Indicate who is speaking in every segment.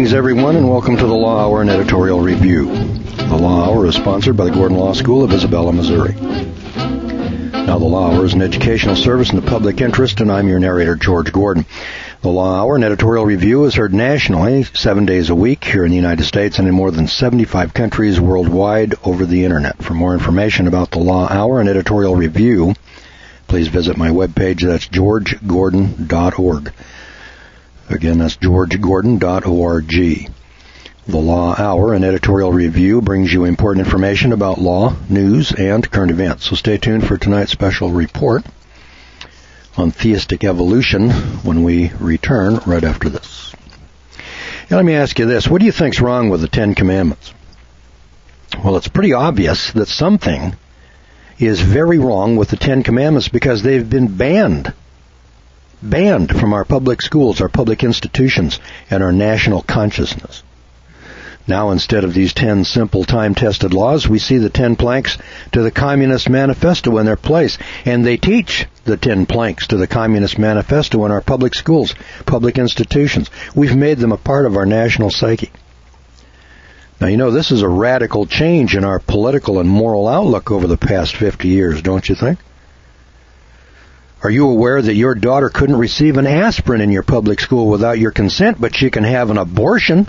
Speaker 1: Greetings, everyone, and welcome to the Law Hour and Editorial Review. The Law Hour is sponsored by the Gordon Law School of Isabella, Missouri. Now, the Law Hour is an educational service in the public interest, and I'm your narrator, George Gordon. The Law Hour and Editorial Review is heard nationally 7 days a week here in the United States and in more than 75 countries worldwide over the Internet. For more information about the Law Hour and Editorial Review, please visit my webpage. That's georgegordon.org. Again, that's georgegordon.org. The Law Hour and Editorial Review brings you important information about law, news, and current events. So stay tuned for tonight's special report on theistic evolution when we return right after this. Now, let me ask you this. What do you think's wrong with the Ten Commandments? Well, it's pretty obvious that something is very wrong with the Ten Commandments because they've been banned from our public schools, our public institutions, and our national consciousness. Now, instead of these 10 simple time-tested laws, we see the 10 planks to the Communist Manifesto in their place. And they teach the 10 planks to the Communist Manifesto in our public schools, public institutions. We've made them a part of our national psyche. Now, you know, this is a radical change in our political and moral outlook over the past 50 years, don't you think? Are you aware that your daughter couldn't receive an aspirin in your public school without your consent, but she can have an abortion?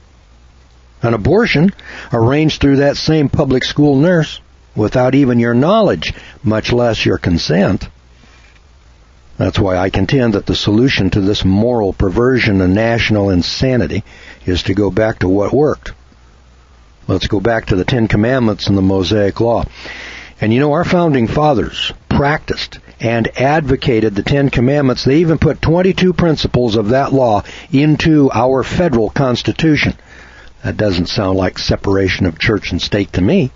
Speaker 1: An abortion arranged through that same public school nurse without even your knowledge, much less your consent. That's why I contend that the solution to this moral perversion and national insanity is to go back to what worked. Let's go back to the Ten Commandments and the Mosaic Law. And you know, our founding fathers practiced and advocated the Ten Commandments. They even put 22 principles of that law into our federal Constitution. That doesn't sound like separation of church and state to me.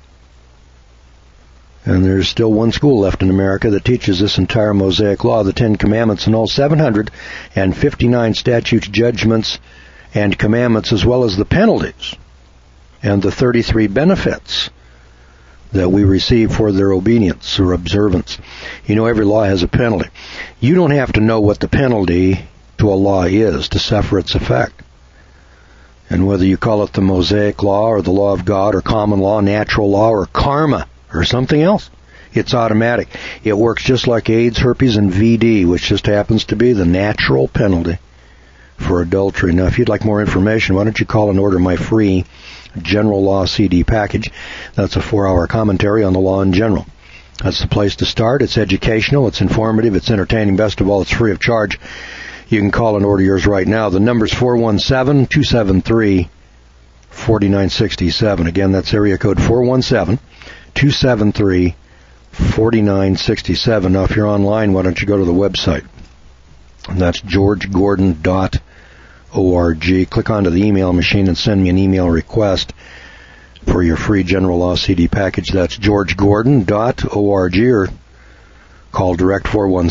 Speaker 1: And there's still one school left in America that teaches this entire Mosaic Law, the Ten Commandments, and all 759 statutes, judgments, and commandments, as well as the penalties and the 33 benefits that we receive for their obedience or observance. You know, every law has a penalty. You don't have to know what the penalty to a law is to suffer its effect. And whether you call it the Mosaic Law or the law of God or common law, natural law, or karma or something else, it's automatic. It works just like AIDS, herpes, and VD, which just happens to be the natural penalty for adultery. Now, if you'd like more information, why don't you call and order my free General Law CD package. That's a 4-hour commentary on the law in general. That's the place to start. It's educational, it's informative, it's entertaining. Best of all, it's free of charge. You can call and order yours right now. The number's 417-273-4967. Again, that's area code 417-273-4967. Now, if you're online, why don't you go to the website? And that's georgegordon.org. Click onto the email machine and send me an email request for your free General Law CD package. That's georgegordon.org, or call direct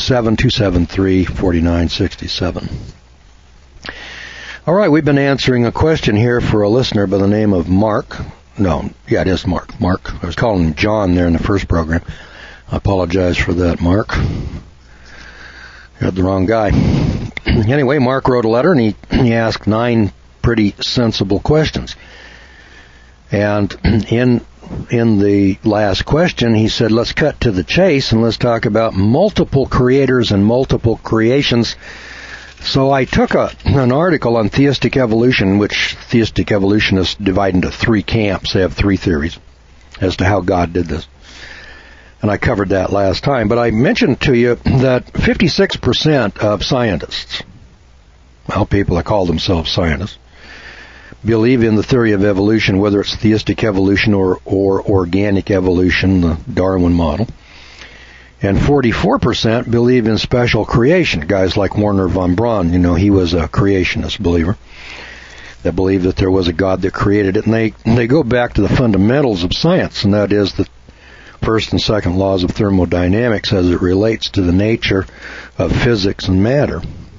Speaker 1: 417-273-4967. All right, we've been answering a question here for a listener by the name of Mark. No, yeah, it is Mark. I was calling him John there in the first program. I apologize for that, Mark. You had the wrong guy. Anyway, Mark wrote a letter, and he asked 9 pretty sensible questions. And in the last question, he said, let's cut to the chase, and let's talk about multiple creators and multiple creations. So I took an article on theistic evolution, which theistic evolutionists divide into 3 camps. They have 3 theories as to how God did this. And I covered that last time. But I mentioned to you that 56% of scientists, well, people that call themselves scientists, believe in the theory of evolution, whether it's theistic evolution or organic evolution, the Darwin model. And 44% believe in special creation. Guys like Wernher von Braun, you know, he was a creationist believer that believed that there was a God that created it. And they go back to the fundamentals of science, and that is the first and second laws of thermodynamics as it relates to the nature of physics and matter.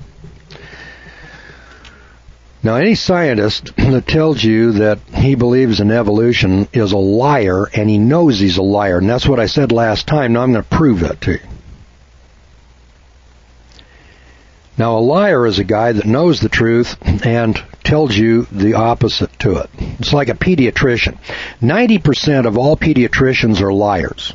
Speaker 1: Now, any scientist that tells you that he believes in evolution is a liar, and he knows he's a liar. And that's what I said last time. Now I'm going to prove that to you. Now, a liar is a guy that knows the truth and tells you the opposite to it. It's like a pediatrician. 90% of all pediatricians are liars.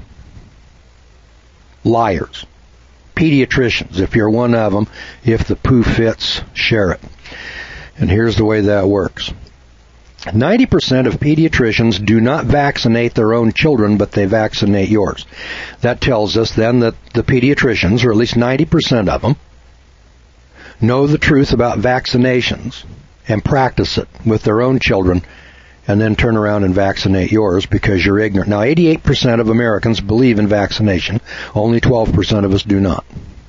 Speaker 1: Liars. Pediatricians. If you're one of them, if the poo fits, share it. And here's the way that works. 90% of pediatricians do not vaccinate their own children, but they vaccinate yours. That tells us then that the pediatricians, or at least 90% of them, know the truth about vaccinations and practice it with their own children, and then turn around and vaccinate yours because you're ignorant. Now, 88% of Americans believe in vaccination. Only 12% of us do not.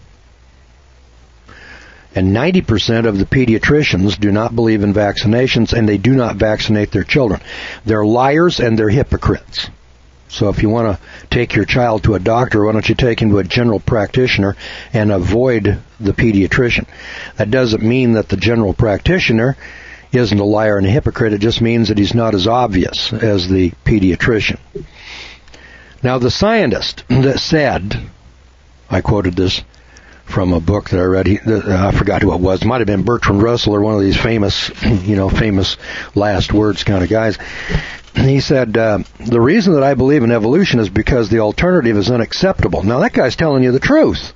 Speaker 1: And 90% of the pediatricians do not believe in vaccinations, and they do not vaccinate their children. They're liars and they're hypocrites. So if you want to take your child to a doctor, why don't you take him to a general practitioner and avoid the pediatrician? That doesn't mean that the general practitioner isn't a liar and a hypocrite. It just means that he's not as obvious as the pediatrician. Now, the scientist that said, I quoted this from a book that I read. I forgot who it was. It might have been Bertrand Russell or one of these famous, famous last words kind of guys. He said, the reason that I believe in evolution is because the alternative is unacceptable. Now, that guy's telling you the truth.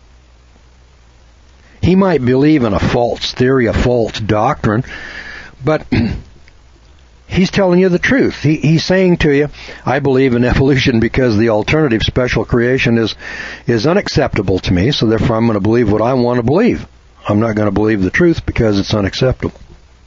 Speaker 1: He might believe in a false theory, a false doctrine, but he's telling you the truth. He's saying to you, I believe in evolution because the alternative, special creation, is unacceptable to me, so therefore I'm going to believe what I want to believe. I'm not going to believe the truth because it's unacceptable.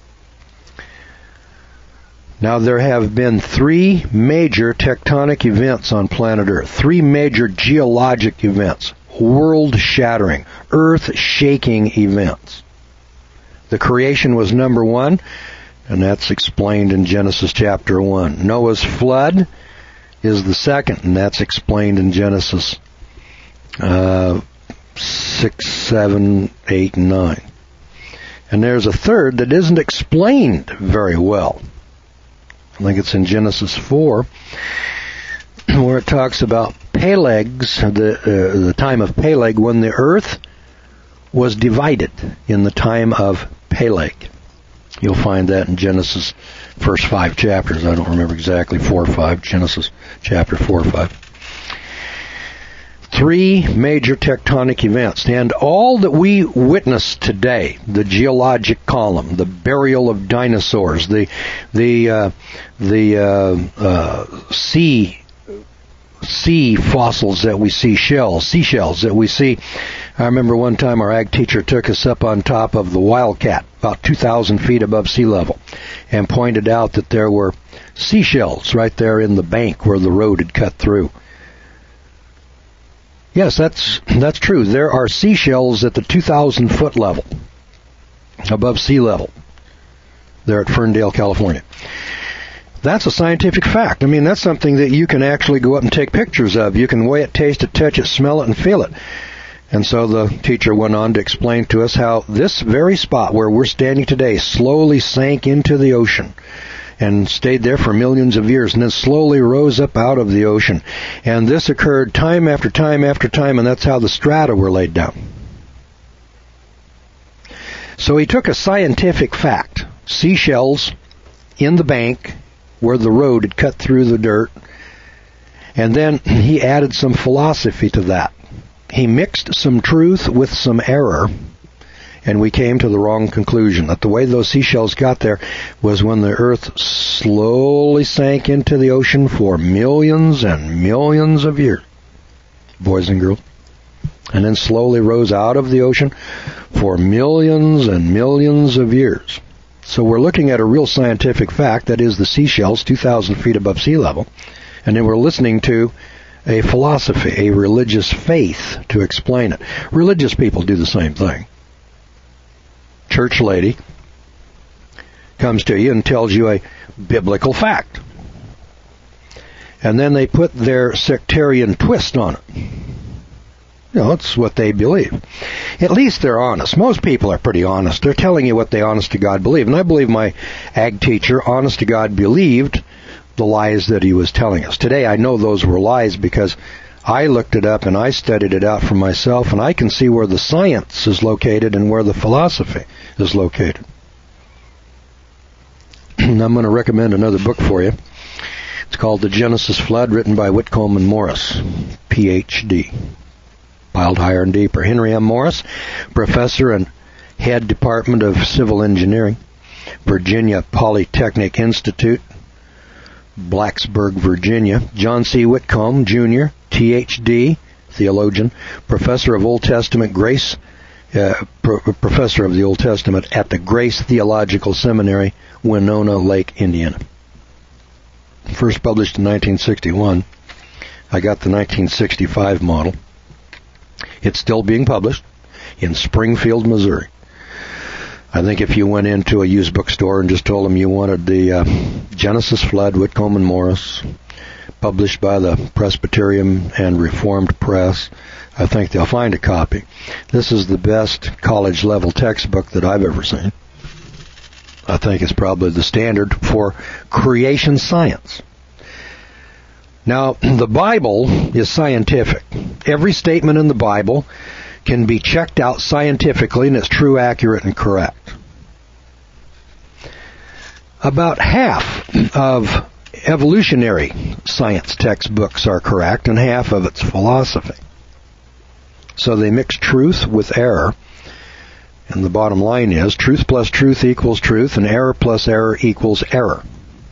Speaker 1: Now, there have been 3 major tectonic events on planet Earth. 3 major geologic events. World-shattering, earth-shaking events. The creation was number 1, and that's explained in Genesis chapter 1. Noah's flood is the second, and that's explained in Genesis 6, 7, 8, and 9. And there's a third that isn't explained very well. I think it's in Genesis 4, where it talks about Peleg's, the time of Peleg, when the earth was divided in the time of Peleg. You'll find that in Genesis first 5 chapters. I don't remember exactly, 4 or 5, Genesis chapter 4 or 5. 3 major tectonic events, and all that we witness today, the geologic column, the burial of dinosaurs, the sea fossils that we see, seashells that we see. I remember one time our ag teacher took us up on top of the Wildcat, about 2,000 feet above sea level, and pointed out that there were seashells right there in the bank where the road had cut through. Yes, that's true. There are seashells at the 2,000 foot level, above sea level, there at Ferndale, California. That's a scientific fact. I mean, that's something that you can actually go up and take pictures of. You can weigh it, taste it, touch it, smell it, and feel it. And so the teacher went on to explain to us how this very spot where we're standing today slowly sank into the ocean and stayed there for millions of years, and then slowly rose up out of the ocean. And this occurred time after time after time, and that's how the strata were laid down. So he took a scientific fact, seashells in the bank where the road had cut through the dirt, and then he added some philosophy to that. He mixed some truth with some error, and we came to the wrong conclusion, that the way those seashells got there was when the earth slowly sank into the ocean for millions and millions of years, boys and girls, and then slowly rose out of the ocean for millions and millions of years. So we're looking at a real scientific fact, that is the seashells 2,000 feet above sea level, and then we're listening to a philosophy, a religious faith to explain it. Religious people do the same thing. Church lady comes to you and tells you a biblical fact, and then they put their sectarian twist on it. It's what they believe. At least they're honest. Most people are pretty honest. They're telling you what they honest to God believe. And I believe my ag teacher, honest to God, believed the lies that he was telling us. Today I know those were lies because I looked it up and I studied it out for myself, and I can see where the science is located and where the philosophy is located. I'm going to recommend another book for you. It's called The Genesis Flood, written by Whitcomb and Morris, Ph.D. Piled higher and deeper. Henry M. Morris, professor and head Department of Civil Engineering, Virginia Polytechnic Institute, Blacksburg, Virginia. John C. Whitcomb, Jr., Ph.D., theologian, professor of Old Testament Grace, professor of the Old Testament at the Grace Theological Seminary, Winona Lake, Indiana. First published in 1961. I got the 1965 model. It's still being published in Springfield, Missouri. I think if you went into a used bookstore and just told them you wanted the Genesis Flood, Whitcomb and Morris, published by the Presbyterian and Reformed Press, I think they'll find a copy. This is the best college-level textbook that I've ever seen. I think it's probably the standard for creation science. Now, the Bible is scientific. Every statement in the Bible can be checked out scientifically, and it's true, accurate, and correct. About half of evolutionary science textbooks are correct, and half of it's philosophy. So they mix truth with error. And the bottom line is, truth plus truth equals truth, and error plus error equals error.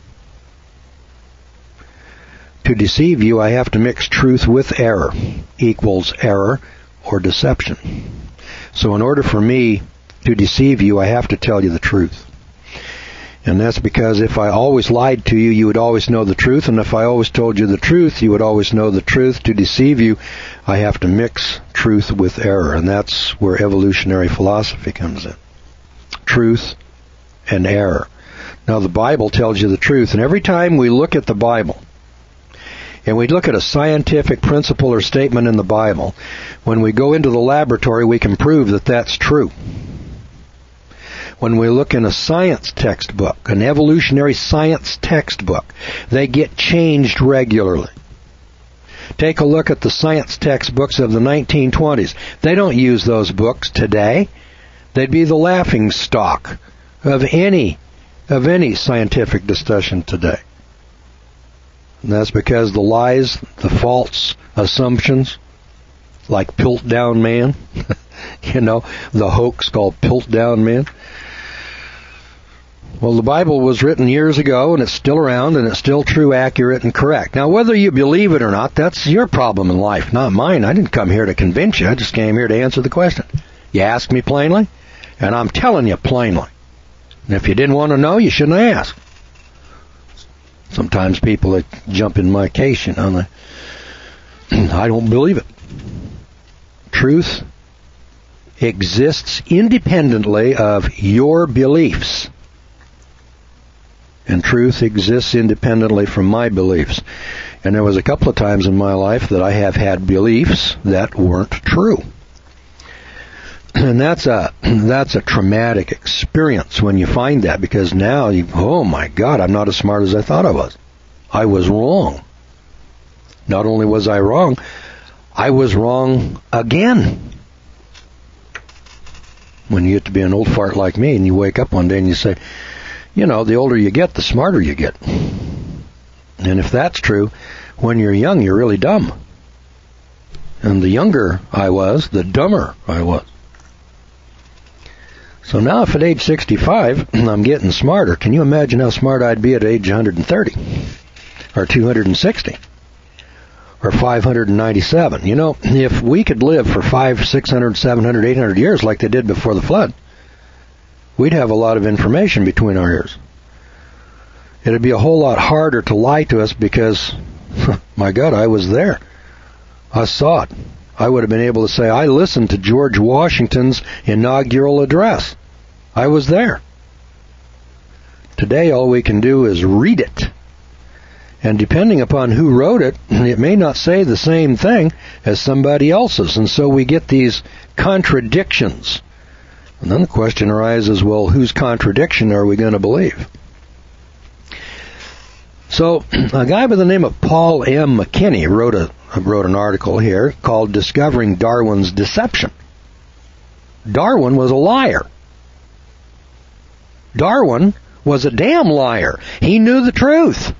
Speaker 1: To deceive you, I have to mix truth with error, equals error or deception. So in order for me to deceive you, I have to tell you the truth. And that's because if I always lied to you, you would always know the truth. And if I always told you the truth, you would always know the truth. To deceive you, I have to mix truth with error. And that's where evolutionary philosophy comes in. Truth and error. Now, the Bible tells you the truth. And every time we look at the Bible, and we look at a scientific principle or statement in the Bible, when we go into the laboratory, we can prove that that's true. When we look in a science textbook, an evolutionary science textbook, they get changed regularly. Take a look at the science textbooks of the 1920s. They don't use those books today. They'd be the laughing stock of any scientific discussion today. And that's because the lies, the false assumptions, like Piltdown Man, the hoax called Piltdown Man. Well, the Bible was written years ago, and it's still around, and it's still true, accurate, and correct. Now, whether you believe it or not, that's your problem in life, not mine. I didn't come here to convince you. I just came here to answer the question. You asked me plainly, and I'm telling you plainly. And if you didn't want to know, you shouldn't have asked. Sometimes people that jump in my case, I don't believe it. Truth exists independently of your beliefs. And truth exists independently from my beliefs. And there was a couple of times in my life that I have had beliefs that weren't true. And that's a traumatic experience when you find that, because now oh my God, I'm not as smart as I thought I was. I was wrong. Not only was I wrong, I was wrong again. When you get to be an old fart like me and you wake up one day and you say, the older you get, the smarter you get. And if that's true, when you're young, you're really dumb. And the younger I was, the dumber I was. So now if at age 65 I'm getting smarter, can you imagine how smart I'd be at age 130? Or 260? Or 597? If we could live for 500, 600, 700, 800 years like they did before the flood, we'd have a lot of information between our ears. It'd be a whole lot harder to lie to us because, my God, I was there. I saw it. I would have been able to say, I listened to George Washington's inaugural address. I was there. Today, all we can do is read it. And depending upon who wrote it, it may not say the same thing as somebody else's. And so we get these contradictions. And then the question arises, well, whose contradiction are we going to believe? So a guy by the name of Paul M. McKinney wrote an article here called Discovering Darwin's Deception. Darwin was a liar. Darwin was a damn liar. He knew the truth.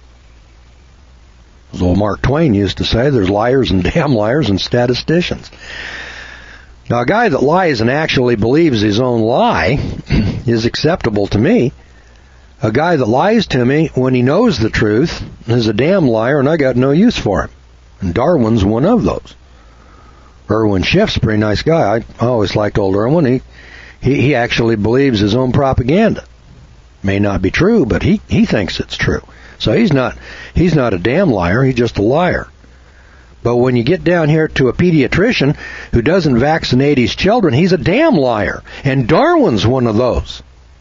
Speaker 1: As old Mark Twain used to say, there's liars and damn liars and statisticians. Now, a guy that lies and actually believes his own lie is acceptable to me. A guy that lies to me when he knows the truth is a damn liar, and I got no use for him. And Darwin's one of those. Irwin Schiff's a pretty nice guy. I always liked old Irwin. He actually believes his own propaganda. May not be true, but he thinks it's true. So he's not a damn liar, he's just a liar. But when you get down here to a pediatrician who doesn't vaccinate his children, he's a damn liar. And Darwin's one of those.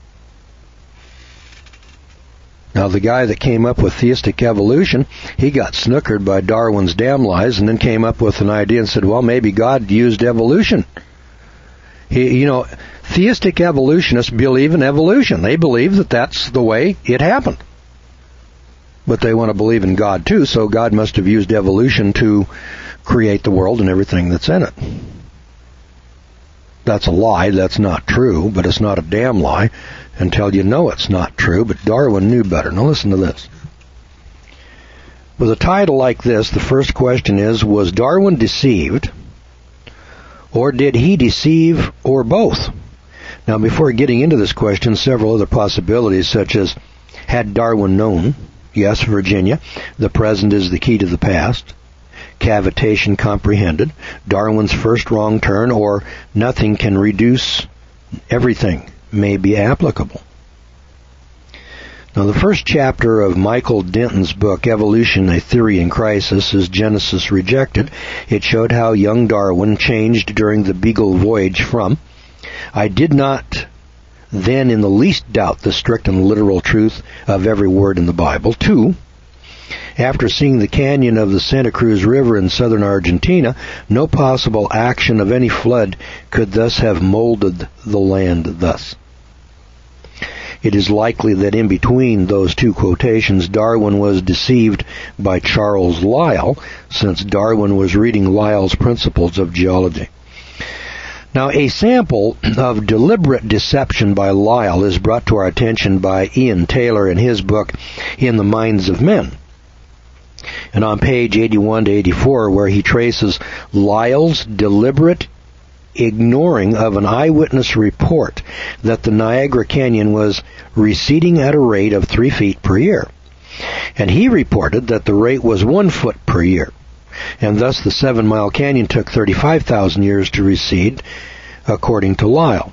Speaker 1: Now, the guy that came up with theistic evolution, he got snookered by Darwin's damn lies and then came up with an idea and said, well, maybe God used evolution. Theistic evolutionists believe in evolution. They believe that that's the way it happened. But they want to believe in God too, so God must have used evolution to create the world and everything that's in it. That's a lie. That's not true, but it's not a damn lie until you know it's not true. But Darwin knew better. Now listen to this. With a title like this, the first question is, was Darwin deceived, or did he deceive, or both? Now, before getting into this question, several other possibilities, such as, had Darwin known? Yes, Virginia. The present is the key to the past. Cavitation comprehended. Darwin's first wrong turn, or nothing can reduce everything may be applicable. Now, the first chapter of Michael Denton's book, Evolution, A Theory in Crisis, is Genesis Rejected. It showed how young Darwin changed during the Beagle voyage from, I did not then in the least doubt the strict and literal truth of every word in the Bible, to, after seeing the canyon of the Santa Cruz River in southern Argentina, no possible action of any flood could thus have molded the land thus. It is likely that in between those two quotations, Darwin was deceived by Charles Lyell, since Darwin was reading Lyell's Principles of Geology. Now, a sample of deliberate deception by Lyell is brought to our attention by Ian Taylor in his book, In the Minds of Men. And on page 81 to 84, where he traces Lyell's deliberate ignoring of an eyewitness report that the Niagara Canyon was receding at a rate of 3 feet per year. And he reported that the rate was 1 foot per year. And thus the 7 Mile Canyon took 35,000 years to recede, according to Lyell.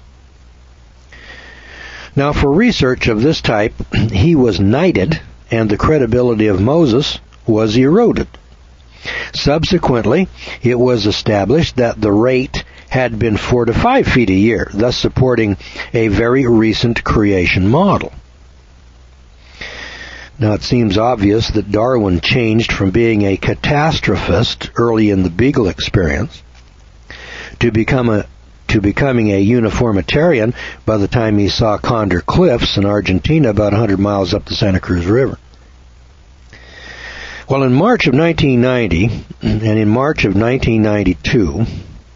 Speaker 1: Now, for research of this type, he was knighted, and the credibility of Moses was eroded. Subsequently, it was established that the rate had been 4 to 5 feet a year, thus supporting a very recent creation model. Now, it seems obvious that Darwin changed from being a catastrophist early in the Beagle experience to becoming a uniformitarian by the time he saw Condor Cliffs in Argentina, about 100 miles up the Santa Cruz River. Well, in March of 1990 and in March of 1992,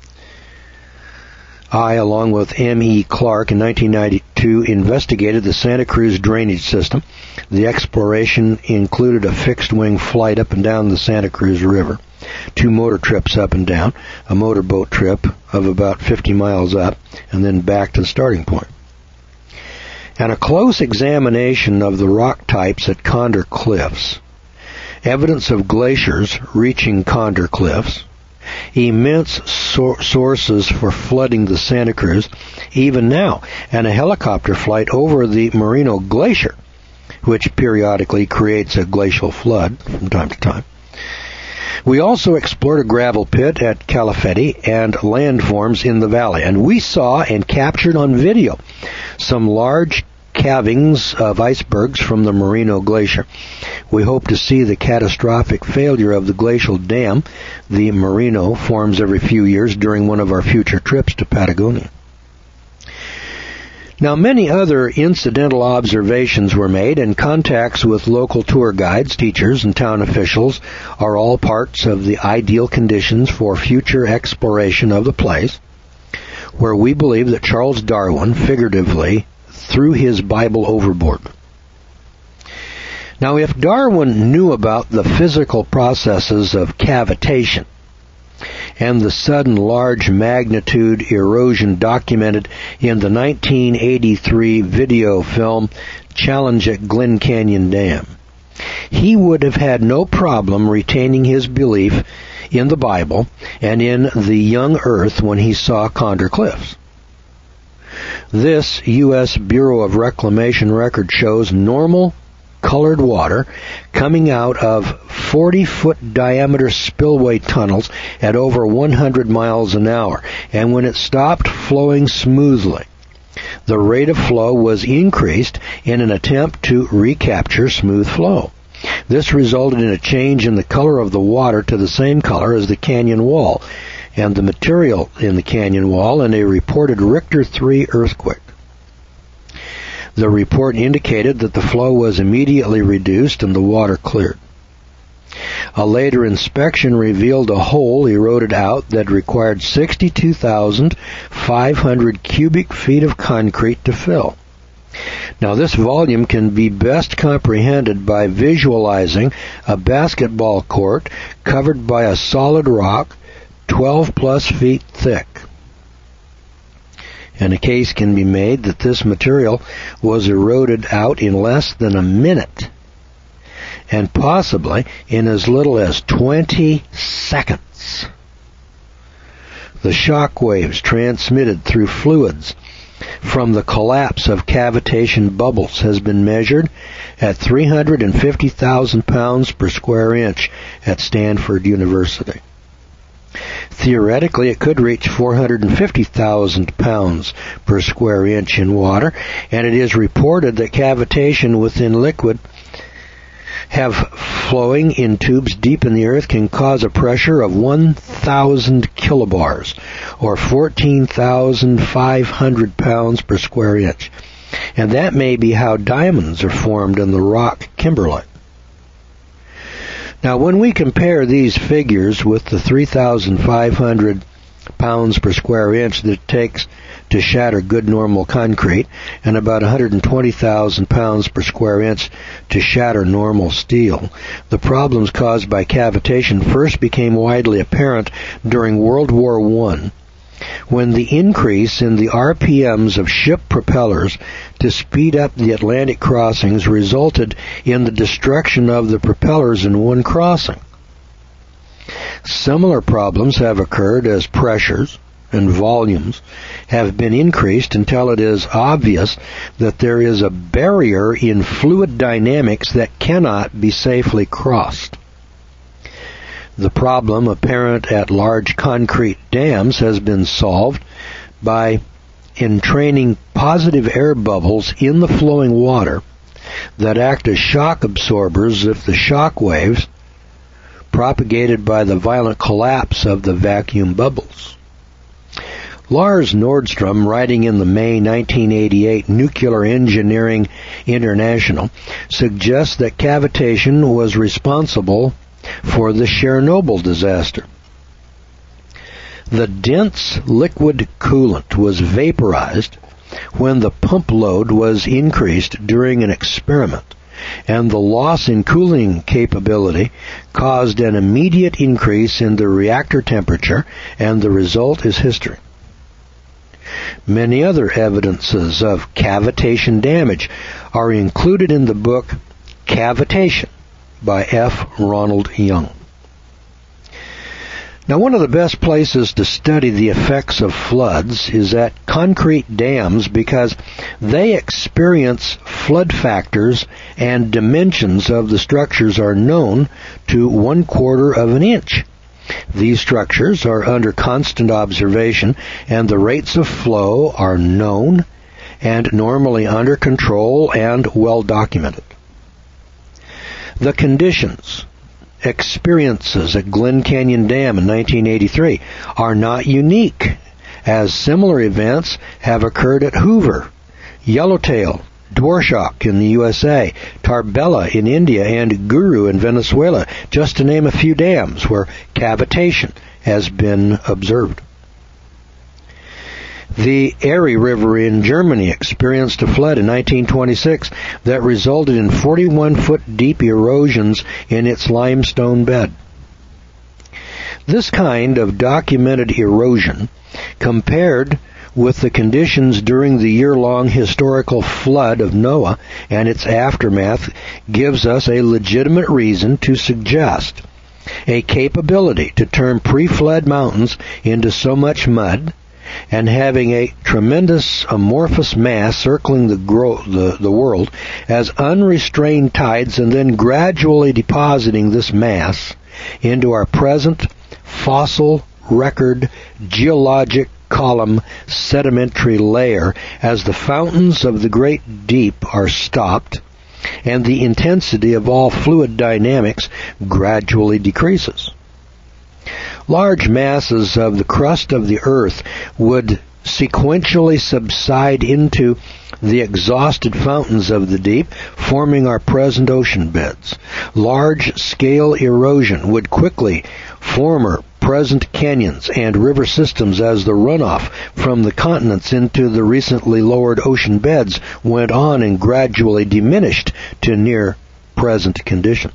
Speaker 1: I, along with M.E. Clark in 1992, investigated the Santa Cruz drainage system. The exploration included a fixed-wing flight up and down the Santa Cruz River, 2 motor trips up and down, a motorboat trip of about 50 miles up, and then back to the starting point. And a close examination of the rock types at Condor Cliffs, evidence of glaciers reaching Condor Cliffs, immense sources for flooding the Santa Cruz, even now, and a helicopter flight over the Merino Glacier, which periodically creates a glacial flood from time to time. We also explored a gravel pit at Calafetti and landforms in the valley, and we saw and captured on video some large calvings of icebergs from the Merino Glacier. We hope to see the catastrophic failure of the glacial dam the Merino forms every few years during one of our future trips to Patagonia. Now, many other incidental observations were made, and contacts with local tour guides, teachers, and town officials are all parts of the ideal conditions for future exploration of the place, where we believe that Charles Darwin figuratively threw his Bible overboard. Now, if Darwin knew about the physical processes of cavitation and the sudden large magnitude erosion documented in the 1983 video film Challenge at Glen Canyon Dam, he would have had no problem retaining his belief in the Bible and in the young earth when he saw Condor Cliffs. This U.S. Bureau of Reclamation record shows normal colored water coming out of 40-foot diameter spillway tunnels at over 100 miles an hour, and when it stopped flowing smoothly, the rate of flow was increased in an attempt to recapture smooth flow. This resulted in a change in the color of the water to the same color as the canyon wall and the material in the canyon wall in a reported Richter 3 earthquake. The report indicated that the flow was immediately reduced and the water cleared. A later inspection revealed a hole eroded out that required 62,500 cubic feet of concrete to fill. Now, this volume can be best comprehended by visualizing a basketball court covered by a solid rock 12 plus feet thick. And a case can be made that this material was eroded out in less than a minute, and possibly in as little as 20 seconds. The shock waves transmitted through fluids from the collapse of cavitation bubbles has been measured at 350,000 pounds per square inch at Stanford University. Theoretically, it could reach 450,000 pounds per square inch in water, and it is reported that cavitation within liquid flowing in tubes deep in the earth can cause a pressure of 1,000 kilobars, or 14,500 pounds per square inch. And that may be how diamonds are formed in the rock kimberlite. Now, when we compare these figures with the 3,500 pounds per square inch that it takes to shatter good normal concrete, and about 120,000 pounds per square inch to shatter normal steel, the problems caused by cavitation first became widely apparent during World War I, when the increase in the RPMs of ship propellers to speed up the Atlantic crossings resulted in the destruction of the propellers in one crossing. Similar problems have occurred as pressures and volumes have been increased until it is obvious that there is a barrier in fluid dynamics that cannot be safely crossed. The problem apparent at large concrete dams has been solved by entraining positive air bubbles in the flowing water that act as shock absorbers if the shock waves propagated by the violent collapse of the vacuum bubbles. Lars Nordstrom, writing in the May 1988 Nuclear Engineering International, suggests that cavitation was responsible for the Chernobyl disaster. The dense liquid coolant was vaporized when the pump load was increased during an experiment, and the loss in cooling capability caused an immediate increase in the reactor temperature, and the result is history. Many other evidences of cavitation damage are included in the book Cavitation by F. Ronald Young. Now, one of the best places to study the effects of floods is at concrete dams because they experience flood factors and dimensions of the structures are known to 1/4 of an inch. These structures are under constant observation, and the rates of flow are known and normally under control and well documented. The conditions, experiences at Glen Canyon Dam in 1983 are not unique, as similar events have occurred at Hoover, Yellowtail, Dworshak in the USA, Tarbella in India, and Guru in Venezuela, just to name a few dams where cavitation has been observed. The Erie River in Germany experienced a flood in 1926 that resulted in 41-foot deep erosions in its limestone bed. This kind of documented erosion, compared with the conditions during the year-long historical flood of Noah and its aftermath, gives us a legitimate reason to suggest a capability to turn pre-flood mountains into so much mud, and having a tremendous amorphous mass circling the world as unrestrained tides, and then gradually depositing this mass into our present fossil record geologic column sedimentary layer as the fountains of the great deep are stopped and the intensity of all fluid dynamics gradually decreases. Large masses of the crust of the earth would sequentially subside into the exhausted fountains of the deep, forming our present ocean beds. Large-scale erosion would quickly form our present canyons and river systems as the runoff from the continents into the recently lowered ocean beds went on and gradually diminished to near present conditions.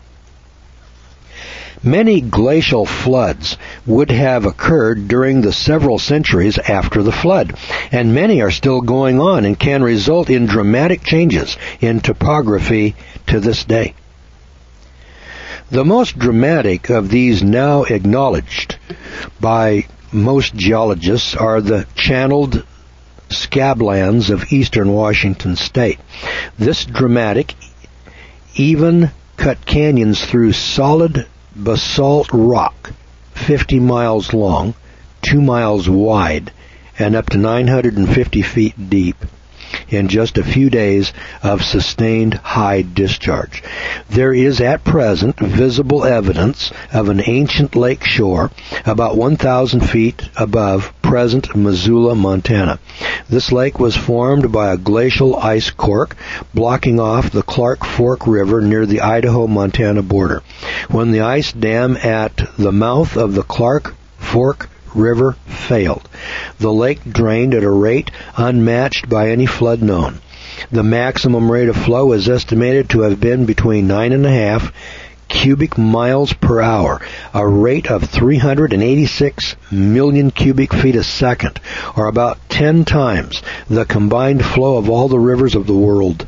Speaker 1: Many glacial floods would have occurred during the several centuries after the flood, and many are still going on and can result in dramatic changes in topography to this day. The most dramatic of these now acknowledged by most geologists are the channeled scablands of eastern Washington state. This dramatic, even cut canyons through solid basalt rock, 50 miles long, 2 miles wide, and up to 950 feet deep, in just a few days of sustained high discharge. There is at present visible evidence of an ancient lake shore about 1,000 feet above present Missoula, Montana. This lake was formed by a glacial ice cork blocking off the Clark Fork River near the Idaho-Montana border. When the ice dam at the mouth of the Clark Fork River failed, the lake drained at a rate unmatched by any flood known. The maximum rate of flow is estimated to have been between 9.5 cubic miles per hour, a rate of 386 million cubic feet a second, or about 10 times the combined flow of all the rivers of the world.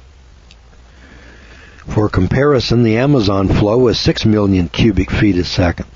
Speaker 1: For comparison, the Amazon flow was 6 million cubic feet a second.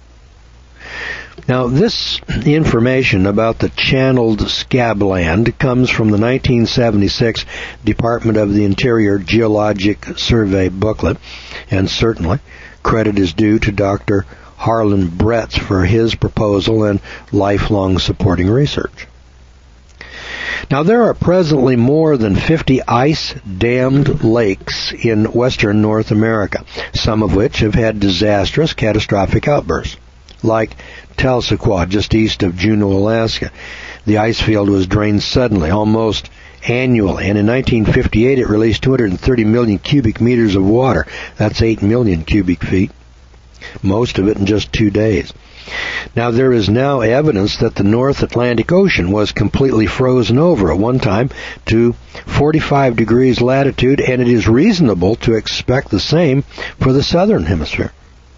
Speaker 1: Now, this information about the channeled scabland comes from the 1976 Department of the Interior Geologic Survey booklet, and certainly credit is due to Dr. Harlan Bretz for his proposal and lifelong supporting research. Now, there are presently more than 50 ice-dammed lakes in western North America, some of which have had disastrous, catastrophic outbursts, like Telsequah, just east of Juneau, Alaska. The ice field was drained suddenly, almost annually, and in 1958 it released 230 million cubic meters of water. That's 8 million cubic feet, most of it in just 2 days. Now, there is now evidence that the North Atlantic Ocean was completely frozen over at one time to 45 degrees latitude, and it is reasonable to expect the same for the southern hemisphere.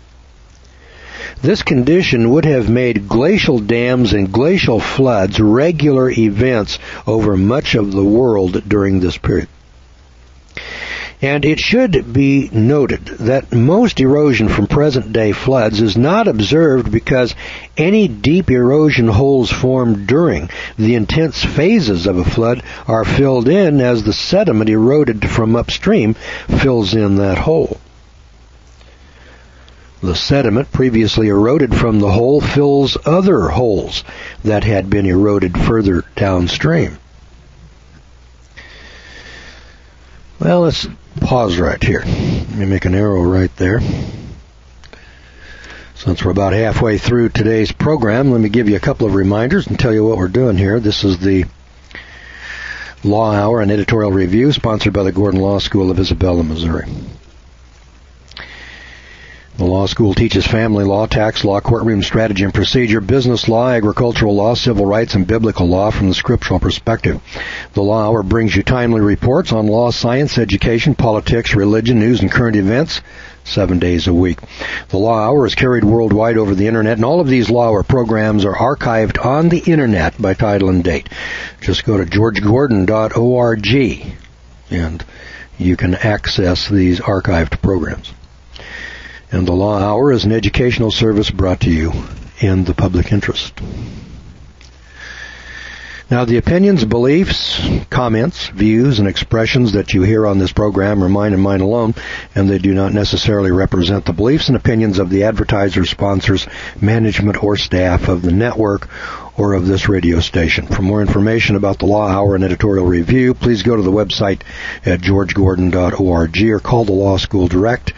Speaker 1: This condition would have made glacial dams and glacial floods regular events over much of the world during this period. And it should be noted that most erosion from present-day floods is not observed because any deep erosion holes formed during the intense phases of a flood are filled in as the sediment eroded from upstream fills in that hole. The sediment previously eroded from the hole fills other holes that had been eroded further downstream. Well, let's pause right here. Let me make an arrow right there. Since we're about halfway through today's program, let me give you a couple of reminders and tell you what we're doing here. This is the Law Hour and Editorial Review, sponsored by the Gordon Law School of Isabella, Missouri. The law school teaches family law, tax law, courtroom strategy and procedure, business law, agricultural law, civil rights, and biblical law from the scriptural perspective. The Law Hour brings you timely reports on law, science, education, politics, religion, news, and current events 7 days a week. The Law Hour is carried worldwide over the Internet, and all of these Law Hour programs are archived on the Internet by title and date. Just go to georgegordon.org, and you can access these archived programs. And the Law Hour is an educational service brought to you in the public interest. Now, the opinions, beliefs, comments, views, and expressions that you hear on this program are mine and mine alone, and they do not necessarily represent the beliefs and opinions of the advertisers, sponsors, management, or staff of the network or of this radio station. For more information about the Law Hour and editorial review, please go to the website at georgegordon.org or call the Law School direct,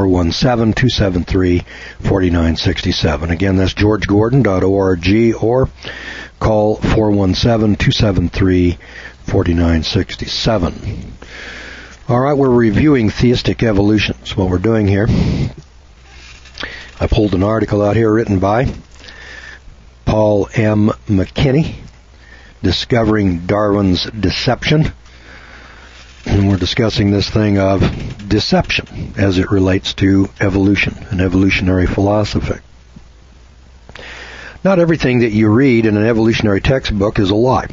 Speaker 1: 417-273-4967. Again, that's georgegordon.org or call 417-273-4967. All right, we're reviewing theistic evolution. That's what we're doing here. I pulled an article out here written by Paul M. McKinney, Discovering Darwin's Deception. And we're discussing this thing of deception as it relates to evolution and evolutionary philosophy. Not everything that you read in an evolutionary textbook is a lie.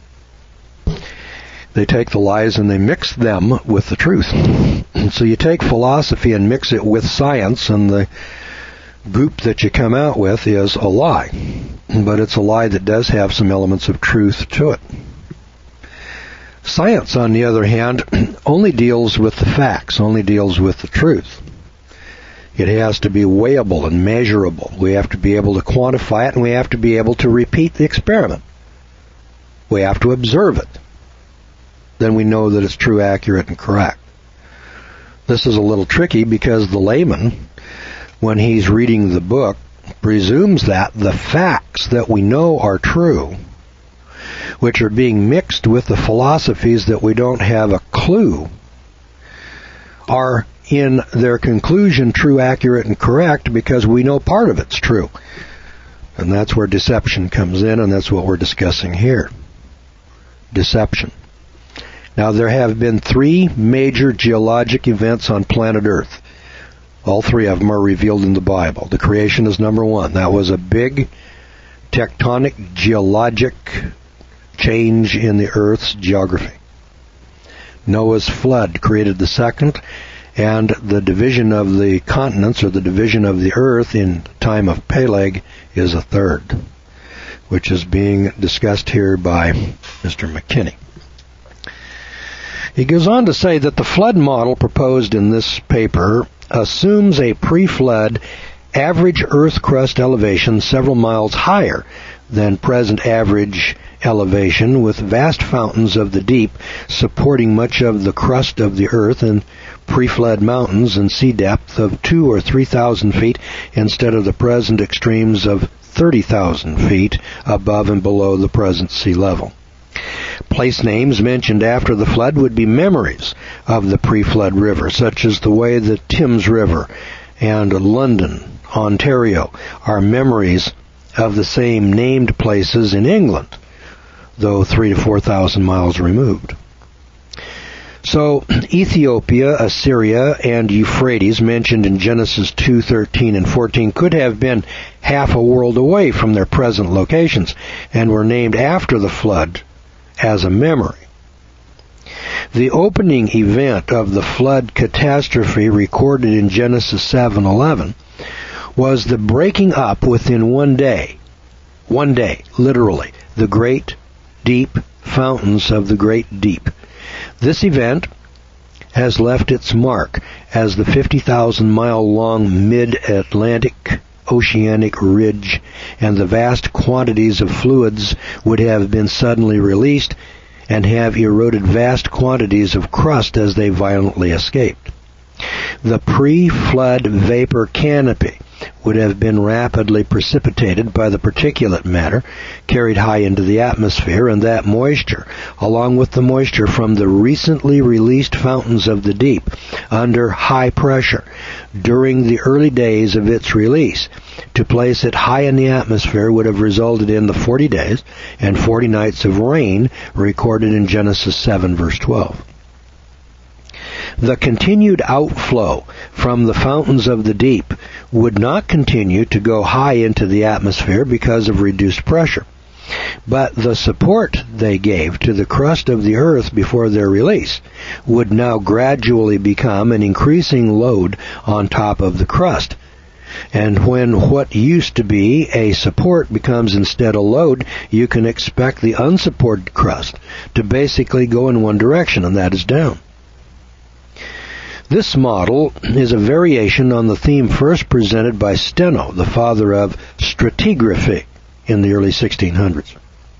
Speaker 1: They take the lies and they mix them with the truth. And so you take philosophy and mix it with science, and the goop that you come out with is a lie. But it's a lie that does have some elements of truth to it. Science, on the other hand, only deals with the facts, only deals with the truth. It has to be weighable and measurable. We have to be able to quantify it, and we have to be able to repeat the experiment. We have to observe it. Then we know that it's true, accurate, and correct. This is a little tricky because the layman, when he's reading the book, presumes that the facts that we know are true, which are being mixed with the philosophies that we don't have a clue, are in their conclusion true, accurate, and correct because we know part of it's true. And that's where deception comes in, and that's what we're discussing here. Deception. Now, there have been 3 major geologic events on planet Earth. All 3 of them are revealed in the Bible. The creation is number 1. That was a big tectonic geologic change in the Earth's geography. Noah's flood created the second, and the division of the continents, or the division of the Earth in time of Peleg, is a third, which is being discussed here by Mr. McKinney. He goes on to say that the flood model proposed in this paper assumes a pre-flood average Earth crust elevation several miles higher than present average elevation, with vast fountains of the deep supporting much of the crust of the Earth, and pre-flood mountains and sea depth of 2,000 or 3,000 feet instead of the present extremes of 30,000 feet above and below the present sea level. Place names mentioned after the flood would be memories of the pre-flood river, such as the way the Thames River and London, Ontario, are memories of the same named places in England, though 3,000 to 4,000 miles removed. So, Ethiopia, Assyria, and Euphrates, mentioned in Genesis 2:13 and 14, could have been half a world away from their present locations, and were named after the flood as a memory. The opening event of the flood catastrophe recorded in Genesis 7:11 was the breaking up within one day, literally, the great deep fountains of the great deep. This event has left its mark as the 50,000-mile-long mid-Atlantic oceanic ridge and the vast quantities of fluids would have been suddenly released and have eroded vast quantities of crust as they violently escaped. The pre-flood vapor canopy would have been rapidly precipitated by the particulate matter carried high into the atmosphere, and that moisture, along with the moisture from the recently released fountains of the deep under high pressure during the early days of its release, to place it high in the atmosphere would have resulted in the 40 days and 40 nights of rain recorded in Genesis 7 verse 12. The continued outflow from the fountains of the deep would not continue to go high into the atmosphere because of reduced pressure. But the support they gave to the crust of the earth before their release would now gradually become an increasing load on top of the crust. And when what used to be a support becomes instead a load, you can expect the unsupported crust to basically go in one direction, and that is down. This model is a variation on the theme first presented by Steno, the father of stratigraphy, in the early 1600s.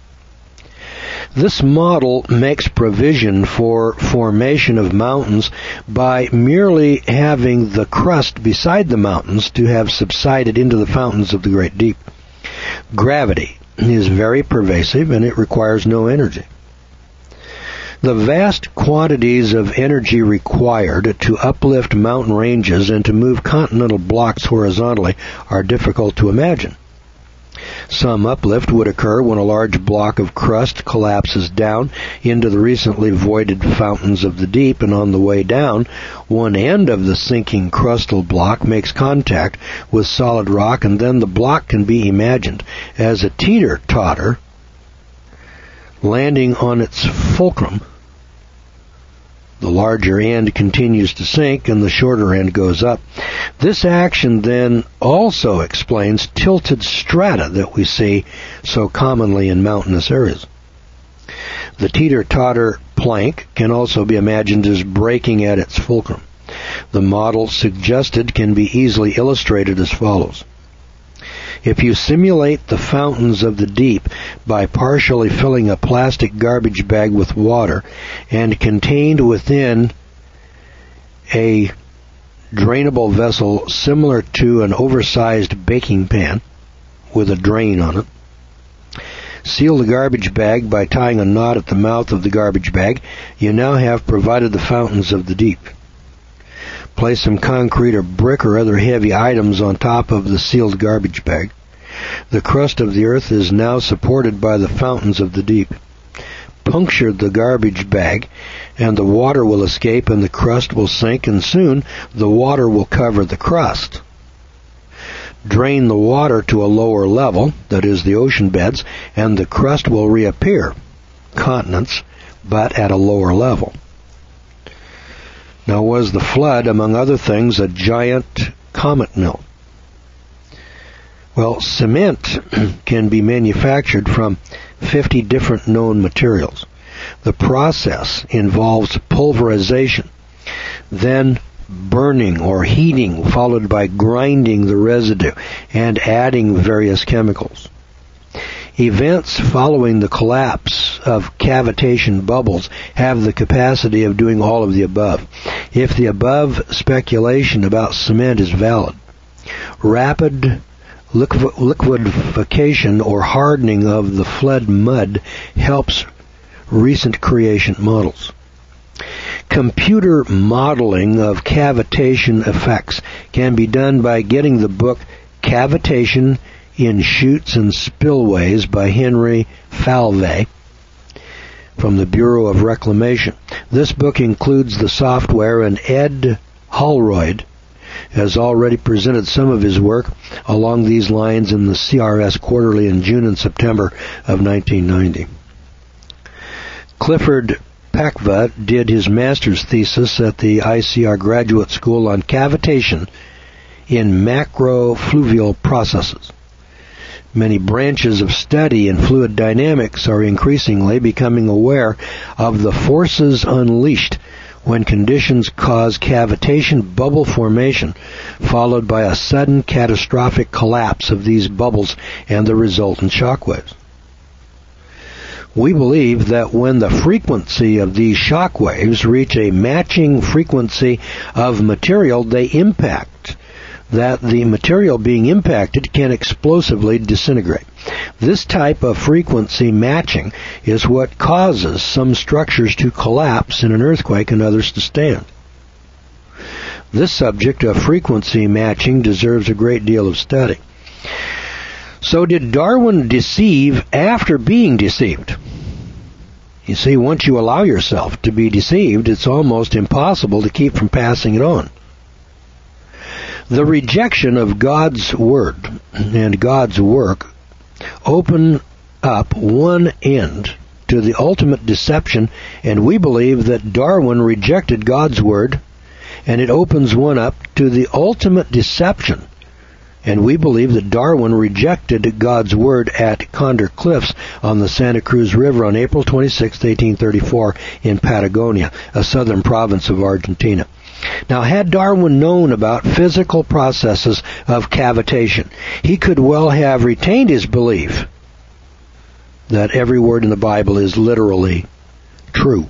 Speaker 1: This model makes provision for formation of mountains by merely having the crust beside the mountains to have subsided into the fountains of the great deep. Gravity is very pervasive, and it requires no energy. The vast quantities of energy required to uplift mountain ranges and to move continental blocks horizontally are difficult to imagine. Some uplift would occur when a large block of crust collapses down into the recently voided fountains of the deep, and on the way down, one end of the sinking crustal block makes contact with solid rock, and then the block can be imagined as a teeter-totter landing on its fulcrum. The larger end continues to sink and the shorter end goes up. This action then also explains tilted strata that we see so commonly in mountainous areas. The teeter-totter plank can also be imagined as breaking at its fulcrum. The model suggested can be easily illustrated as follows. If you simulate the fountains of the deep by partially filling a plastic garbage bag with water and contained within a drainable vessel similar to an oversized baking pan with a drain on it, seal the garbage bag by tying a knot at the mouth of the garbage bag, you now have provided the fountains of the deep. Place some concrete or brick or other heavy items on top of the sealed garbage bag. The crust of the earth is now supported by the fountains of the deep. Puncture the garbage bag, and the water will escape and the crust will sink, and soon the water will cover the crust. Drain the water to a lower level, that is the ocean beds, and the crust will reappear, continents, but at a lower level. Now, was the flood, among other things, a giant comet mill? Well, cement can be manufactured from 50 different known materials. The process involves pulverization, then burning or heating, followed by grinding the residue and adding various chemicals. Events following the collapse of cavitation bubbles have the capacity of doing all of the above. If the above speculation about cement is valid, rapid liquefaction or hardening of the flood mud helps recent creation models. Computer modeling of cavitation effects can be done by getting the book Cavitation in Chutes and Spillways by Henry Falvey from the Bureau of Reclamation. This book includes the software, and Ed Holroyd has already presented some of his work along these lines in the CRS Quarterly in June and September of 1990. Clifford Pakva did his master's thesis at the ICR Graduate School on cavitation in macrofluvial processes. Many branches of study in fluid dynamics are increasingly becoming aware of the forces unleashed when conditions cause cavitation bubble formation, followed by a sudden catastrophic collapse of these bubbles and the resultant shock waves. We believe that when the frequency of these shock waves reach a matching frequency of material, they impact
Speaker 2: that the material being impacted can explosively disintegrate. This type of frequency matching is what causes some structures to collapse in an earthquake and others to stand. This subject of frequency matching deserves a great deal of study. So did Darwin deceive after being deceived? You see, once you allow yourself to be deceived, it's almost impossible to keep from passing it on. The rejection of God's Word and God's work open up one end to the ultimate deception, and we believe that Darwin rejected God's Word, and it opens one up to the ultimate deception. And we believe that Darwin rejected God's Word at Condor Cliffs on the Santa Cruz River on April 26, 1834 in Patagonia, a southern province of Argentina. Now, had Darwin known about physical processes of cavitation, he could well have retained his belief that every word in the Bible is literally true.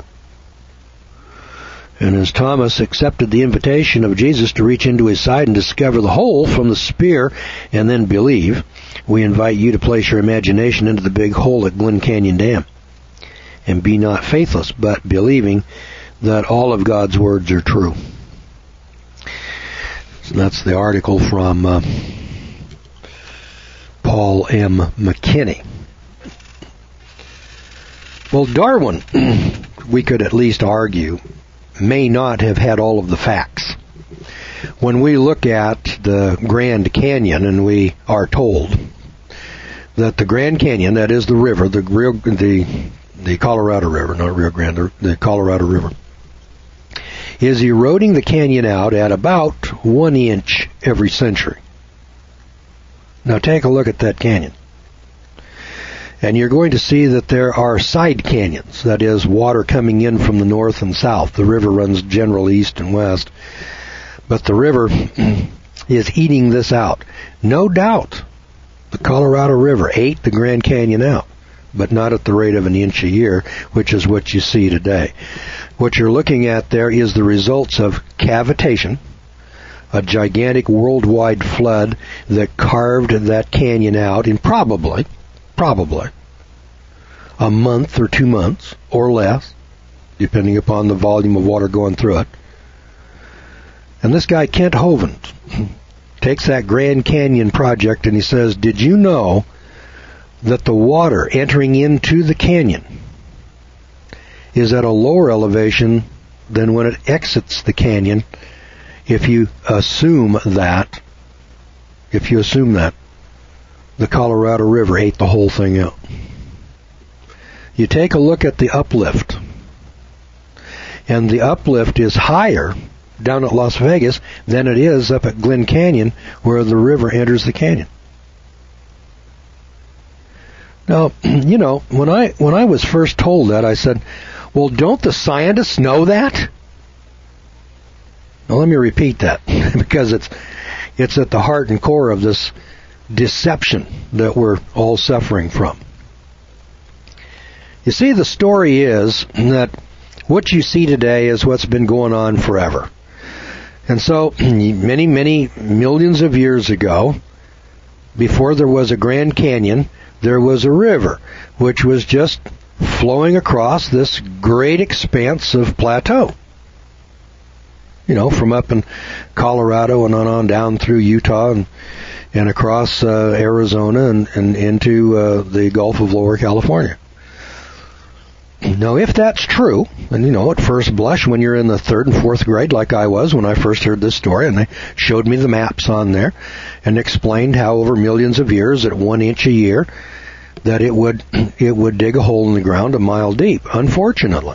Speaker 2: And as Thomas accepted the invitation of Jesus to reach into his side and discover the hole from the spear and then believe, we invite you to place your imagination into the big hole at Glen Canyon Dam. And be not faithless, but believing that all of God's words are true. So that's the article from Paul M. McKinney. Well, Darwin, we could at least argue, may not have had all of the facts. When we look at the Grand Canyon and we are told that the Grand Canyon, that is the river, the Colorado River, not Rio Grande, the Colorado River, is eroding the canyon out at about 1 inch every century. Now take a look at that canyon. And you're going to see that there are side canyons, that is, water coming in from the north and south. The river runs generally east and west, but the river is eating this out. No doubt the Colorado River ate the Grand Canyon out, but not at the rate of 1 inch a year, which is what you see today. What you're looking at there is the results of cavitation, a gigantic worldwide flood that carved that canyon out in probably a month or 2 months or less, depending upon the volume of water going through it. And this guy, Kent Hovind, takes that Grand Canyon project and he says, did you know that the water entering into the canyon is at a lower elevation than when it exits the canyon if you assume that the Colorado River ate the whole thing out. You take a look at the uplift, and the uplift is higher down at Las Vegas than it is up at Glen Canyon where the river enters the canyon. Now, you know, when I was first told that, I said, well, don't the scientists know that? Now, let me repeat that, because it's at the heart and core of this deception that we're all suffering from. You see, the story is that what you see today is what's been going on forever. And so, many, many millions of years ago, before there was a Grand Canyon, there was a river, which was just flowing across this great expanse of plateau. You know, from up in Colorado and on down through Utah and across Arizona and into the Gulf of Lower California. Now, if that's true, and you know, at first blush, when you're in the 3rd and 4th grade, like I was when I first heard this story, and they showed me the maps on there and explained how over millions of years, at 1 inch a year, that it would dig a hole in the ground a mile deep. Unfortunately,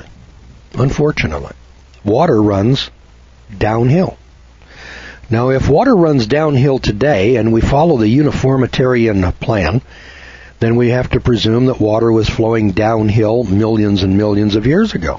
Speaker 2: water runs downhill. Now, if water runs downhill today and we follow the uniformitarian plan, then we have to presume that water was flowing downhill millions and millions of years ago.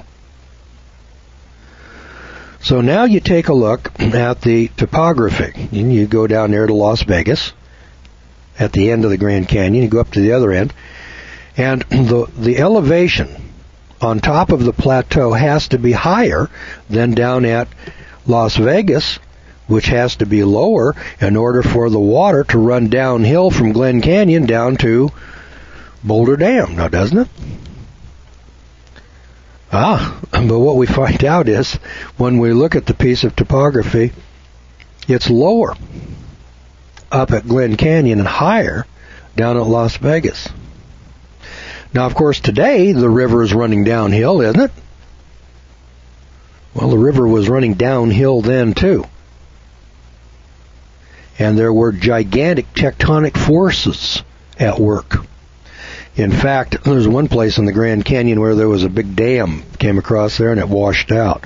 Speaker 2: So now you take a look at the topography. You go down there to Las Vegas at the end of the Grand Canyon. You go up to the other end, and the elevation on top of the plateau has to be higher than down at Las Vegas, which has to be lower in order for the water to run downhill from Glen Canyon down to Boulder Dam, now doesn't it? But what we find out is, when we look at the piece of topography, it's lower up at Glen Canyon and higher down at Las Vegas. Now, of course, today the river is running downhill, isn't it? Well, the river was running downhill then, too. And there were gigantic tectonic forces at work. In fact, there's one place in the Grand Canyon where there was a big dam came across there and it washed out.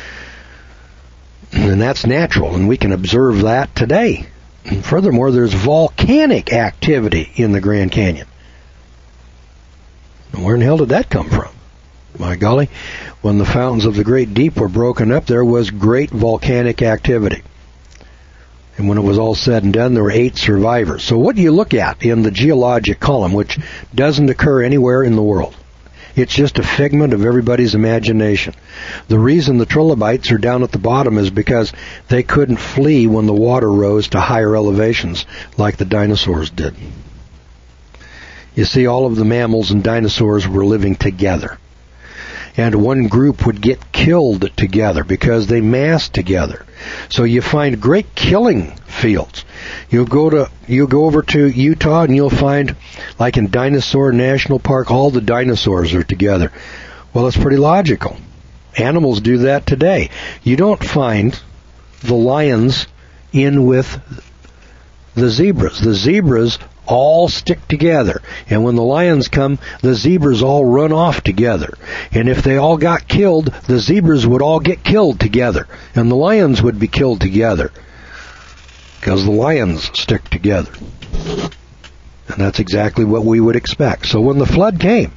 Speaker 2: And that's natural, and we can observe that today. And furthermore, there's volcanic activity in the Grand Canyon. Where in the hell did that come from? My golly, when the fountains of the Great Deep were broken up, there was great volcanic activity. And when it was all said and done, there were 8 survivors. So what do you look at in the geologic column, which doesn't occur anywhere in the world? It's just a figment of everybody's imagination. The reason the trilobites are down at the bottom is because they couldn't flee when the water rose to higher elevations like the dinosaurs did. You see, all of the mammals and dinosaurs were living together. And one group would get killed together because they massed together. So you find great killing fields. You go over to Utah and you'll find, like in Dinosaur National Park, all the dinosaurs are together. Well, it's pretty logical. Animals do that today. You don't find the lions in with the zebras. The zebras all stick together. And when the lions come, the zebras all run off together. And if they all got killed, the zebras would all get killed together. And the lions would be killed together. Because the lions stick together. And that's exactly what we would expect. So when the flood came,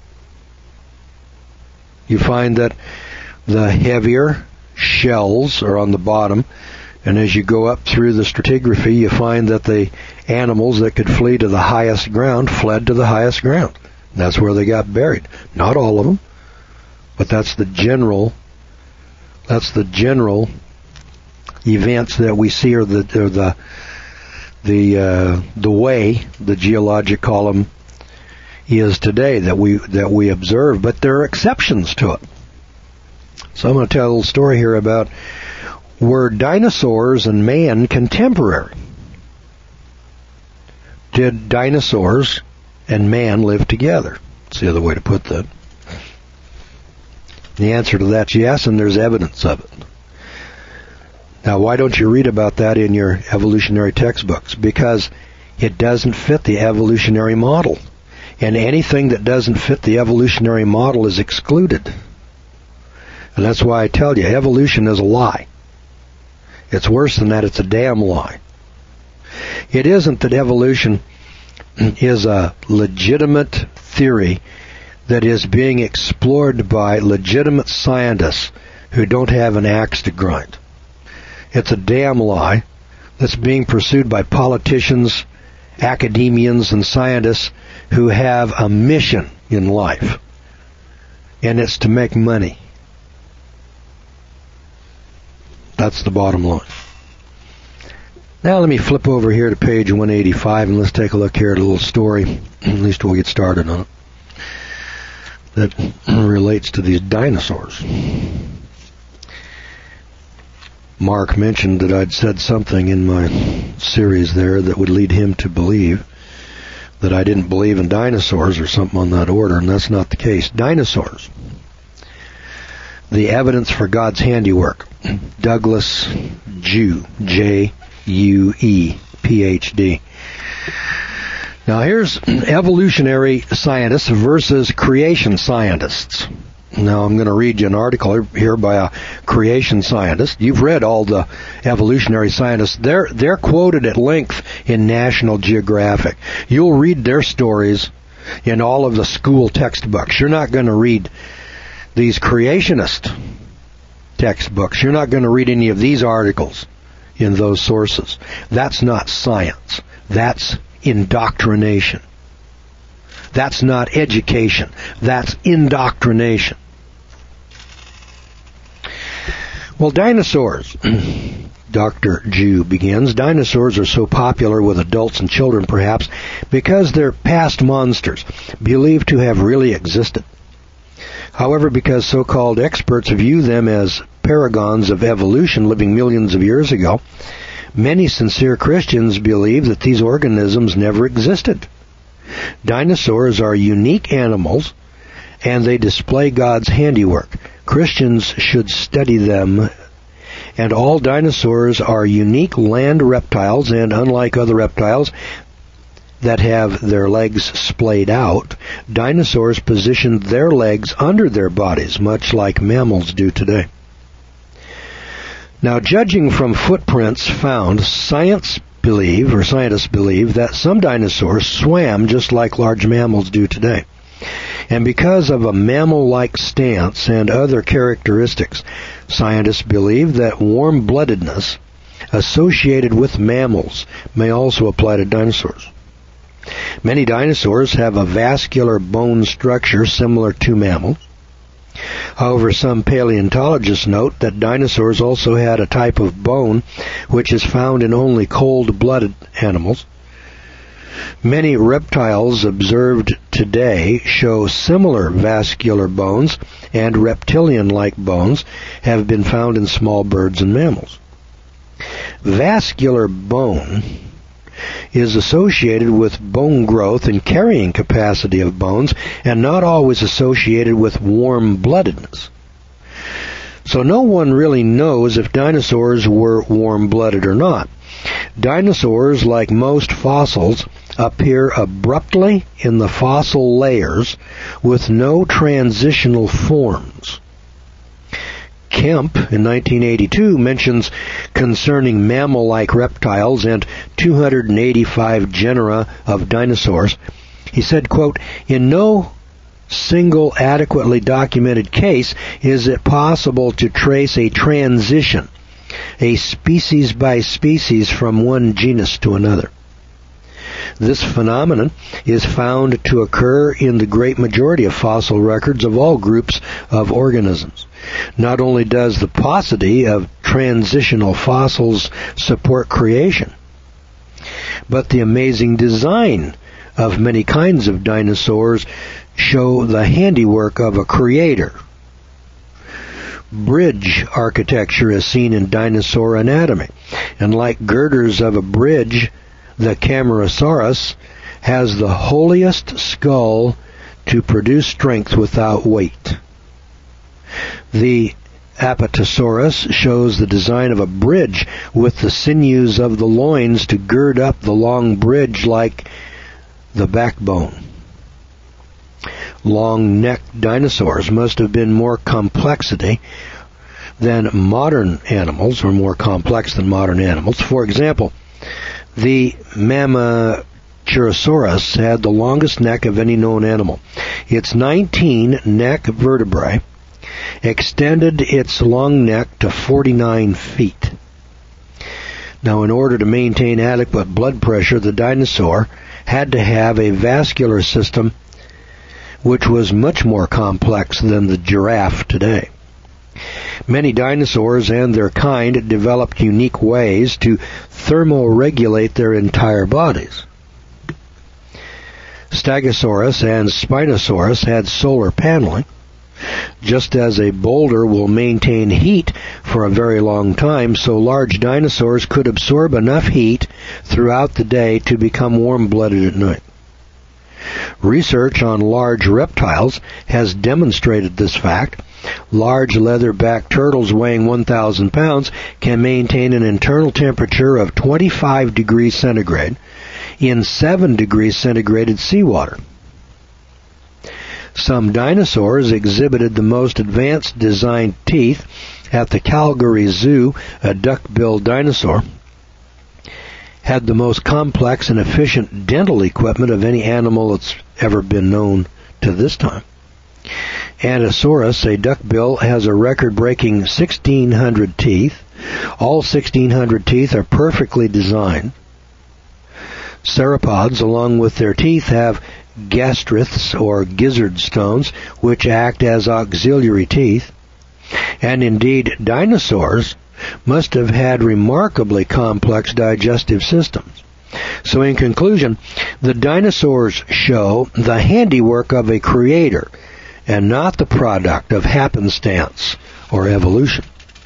Speaker 2: you find that the heavier shells are on the bottom. And as you go up through the stratigraphy, you find that the animals that could flee to the highest ground fled to the highest ground. That's where they got buried. Not all of them, but that's the general events that we see, or the way the geologic column is today that we observe. But there are exceptions to it. So I'm going to tell a little story here about, were dinosaurs and man contemporary? Did dinosaurs and man live together? That's the other way to put that. The answer to that's yes, and there's evidence of it. Now, why don't you read about that in your evolutionary textbooks? Because it doesn't fit the evolutionary model. And anything that doesn't fit the evolutionary model is excluded. And that's why I tell you, evolution is a lie. It's worse than that, it's a damn lie. It isn't that evolution is a legitimate theory that is being explored by legitimate scientists who don't have an axe to grind. It's a damn lie that's being pursued by politicians, academians, and scientists who have a mission in life, and it's to make money. That's the bottom line. Now let me flip over here to page 185 and let's take a look here at a little story. At least we'll get started on it. That relates to these dinosaurs. Mark mentioned that I'd said something in my series there that would lead him to believe that I didn't believe in dinosaurs or something on that order, and that's not the case. Dinosaurs. The evidence for God's handiwork. Douglas Jew, J-U-E, Ph.D. Now here's evolutionary scientists versus creation scientists. Now I'm going to read you an article here by a creation scientist. You've read all the evolutionary scientists. They're quoted at length in National Geographic. You'll read their stories in all of the school textbooks. You're not going to read these creationist textbooks. You're not going to read any of these articles in those sources. That's not science. That's indoctrination. That's not education. That's indoctrination. Well, dinosaurs. Dr. Jew begins, dinosaurs are so popular with adults and children perhaps because they're past monsters, believed to have really existed. However, because so-called experts view them as paragons of evolution living millions of years ago, many sincere Christians believe that these organisms never existed. Dinosaurs are unique animals, and they display God's handiwork. Christians should study them. And all dinosaurs are unique land reptiles, and unlike other reptiles that have their legs splayed out, dinosaurs positioned their legs under their bodies, much like mammals do today. Now, judging from footprints found, scientists believe that some dinosaurs swam just like large mammals do today. And because of a mammal-like stance and other characteristics, scientists believe that warm-bloodedness associated with mammals may also apply to dinosaurs. Many dinosaurs have a vascular bone structure similar to mammals. However, some paleontologists note that dinosaurs also had a type of bone which is found in only cold-blooded animals. Many reptiles observed today show similar vascular bones, and reptilian-like bones have been found in small birds and mammals. Vascular bone is associated with bone growth and carrying capacity of bones, and not always associated with warm-bloodedness. So no one really knows if dinosaurs were warm-blooded or not. Dinosaurs, like most fossils, appear abruptly in the fossil layers with no transitional forms. Kemp, in 1982, mentions concerning mammal-like reptiles and 285 genera of dinosaurs. He said, quote, "In no single adequately documented case is it possible to trace a transition, a species by species from one genus to another. This phenomenon is found to occur in the great majority of fossil records of all groups of organisms. Not only does the paucity of transitional fossils support creation, but the amazing design of many kinds of dinosaurs show the handiwork of a creator. Bridge architecture is seen in dinosaur anatomy, and like girders of a bridge, the Camarasaurus has the holiest skull to produce strength without weight. The Apatosaurus shows the design of a bridge with the sinews of the loins to gird up the long bridge like the backbone. Long-necked dinosaurs must have been more complexity than modern animals, or more complex than modern animals. For example, the Mamachurosaurus had the longest neck of any known animal. Its 19 neck vertebrae extended its long neck to 49 feet. Now, in order to maintain adequate blood pressure, the dinosaur had to have a vascular system which was much more complex than the giraffe today. Many dinosaurs and their kind developed unique ways to thermoregulate their entire bodies. Stegosaurus and Spinosaurus had solar paneling. Just as a boulder will maintain heat for a very long time, so large dinosaurs could absorb enough heat throughout the day to become warm-blooded at night. Research on large reptiles has demonstrated this fact. Large leatherback turtles weighing 1,000 pounds can maintain an internal temperature of 25 degrees centigrade in 7 degrees centigrade seawater. Some dinosaurs exhibited the most advanced designed teeth. At the Calgary Zoo, a duck-billed dinosaur had the most complex and efficient dental equipment of any animal that's ever been known to this time. Ankylosaurus, a duckbill, has a record-breaking 1,600 teeth. All 1,600 teeth are perfectly designed. Sauropods, along with their teeth, have gastriths, or gizzard stones, which act as auxiliary teeth. And indeed, dinosaurs must have had remarkably complex digestive systems. So in conclusion, the dinosaurs show the handiwork of a creator and not the product of happenstance or evolution.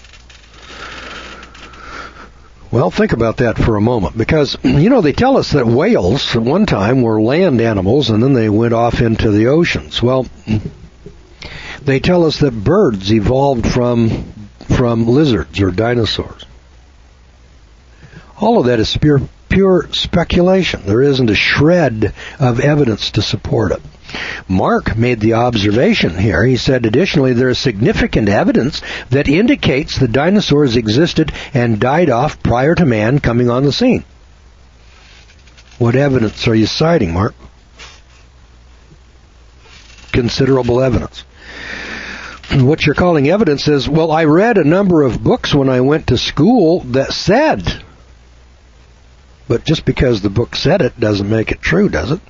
Speaker 2: Well, think about that for a moment, because, they tell us that whales at one time were land animals and then they went off into the oceans. Well, they tell us that birds evolved from lizards or dinosaurs. All of that is pure speculation. There isn't a shred of evidence to support it. Mark made the observation here. He said, additionally, there is significant evidence that indicates the dinosaurs existed and died off prior to man coming on the scene. What evidence are you citing, Mark? Considerable evidence. What you're calling evidence is, well, I read a number of books when I went to school that said. But just because the book said it doesn't make it true, does it?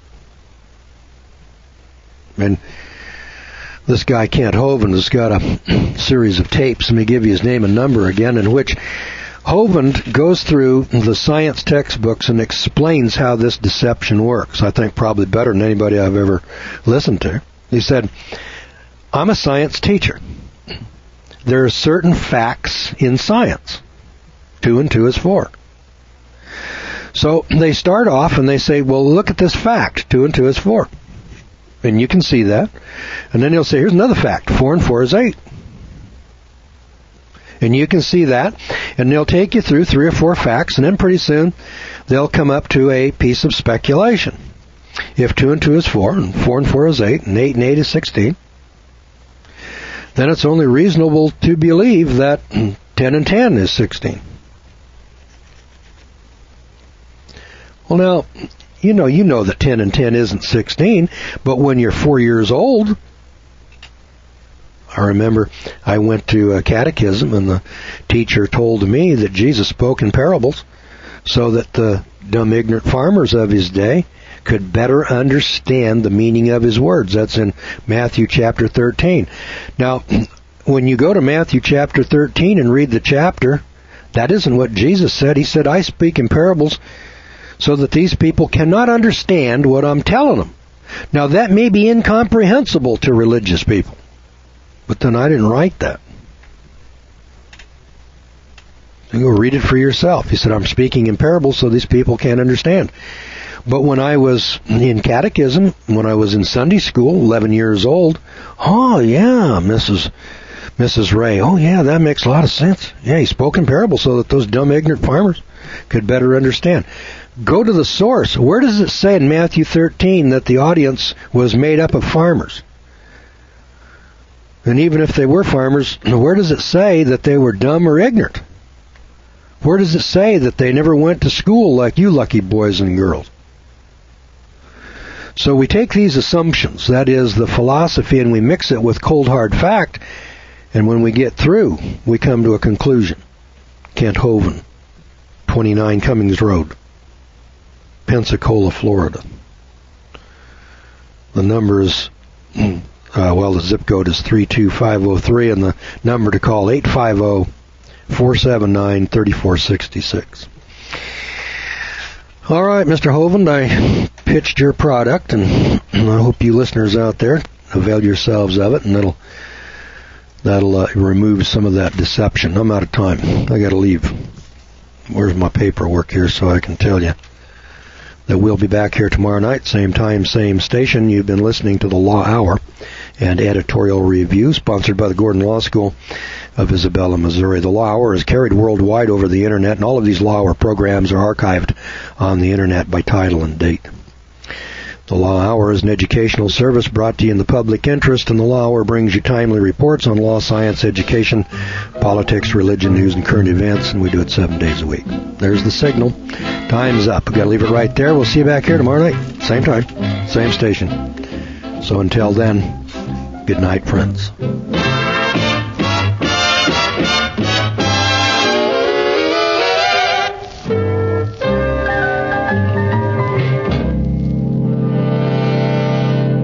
Speaker 2: And this guy, Kent Hovind, has got a series of tapes. Let me give you his name and number again, in which Hovind goes through the science textbooks and explains how this deception works. I think probably better than anybody I've ever listened to. He said, I'm a science teacher. There are certain facts in science. 2 and 2 is 4. So they start off and they say, well, look at this fact. 2 and 2 is 4. And you can see that. And then he'll say, here's another fact. 4 and 4 is 8. And you can see that. And they'll take you through 3 or 4 facts, and then pretty soon they'll come up to a piece of speculation. If 2 and 2 is 4, and 4 and 4 is 8, and 8 and 8 is 16, then it's only reasonable to believe that 10 and 10 is 16. Well, now, you know that 10 and 10 isn't 16, but when you're 4 years old, I remember I went to a catechism and the teacher told me that Jesus spoke in parables so that the dumb, ignorant farmers of his day could better understand the meaning of his words. That's in Matthew chapter 13. Now, when you go to Matthew chapter 13 and read the chapter, that isn't what Jesus said. He said, I speak in parables so that these people cannot understand what I'm telling them. Now, that may be incomprehensible to religious people, but then I didn't write that. You go read it for yourself. He said, I'm speaking in parables so these people can't understand. But when I was in catechism, when I was in Sunday school, 11 years old, oh yeah, Mrs. Ray, oh yeah, that makes a lot of sense. Yeah, he spoke in parables so that those dumb, ignorant farmers could better understand. Go to the source. Where does it say in Matthew 13 that the audience was made up of farmers? And even if they were farmers, where does it say that they were dumb or ignorant? Where does it say that they never went to school like you lucky boys and girls? So we take these assumptions, that is the philosophy, and we mix it with cold hard fact, and when we get through, we come to a conclusion. Kent Hovind, 29 Cummings Road, Pensacola, Florida. The number is, the zip code is 32503, and the number to call 850-479-3466. All right, Mr. Hovind, I pitched your product, and I hope you listeners out there avail yourselves of it, and that'll remove some of that deception. I'm out of time. I got to leave. Where's my paperwork here so I can tell you that we'll be back here tomorrow night, same time, same station. You've been listening to the Law Hour and editorial review, sponsored by the Gordon Law School of Isabella, Missouri. The Law Hour is carried worldwide over the Internet, and all of these Law Hour programs are archived on the Internet by title and date. The Law Hour is an educational service brought to you in the public interest, and the Law Hour brings you timely reports on law, science, education, politics, religion, news, and current events, and we do it 7 days a week. There's the signal. Time's up. We've got to leave it right there. We'll see you back here tomorrow night. Same time, same station. So until then, good night, friends.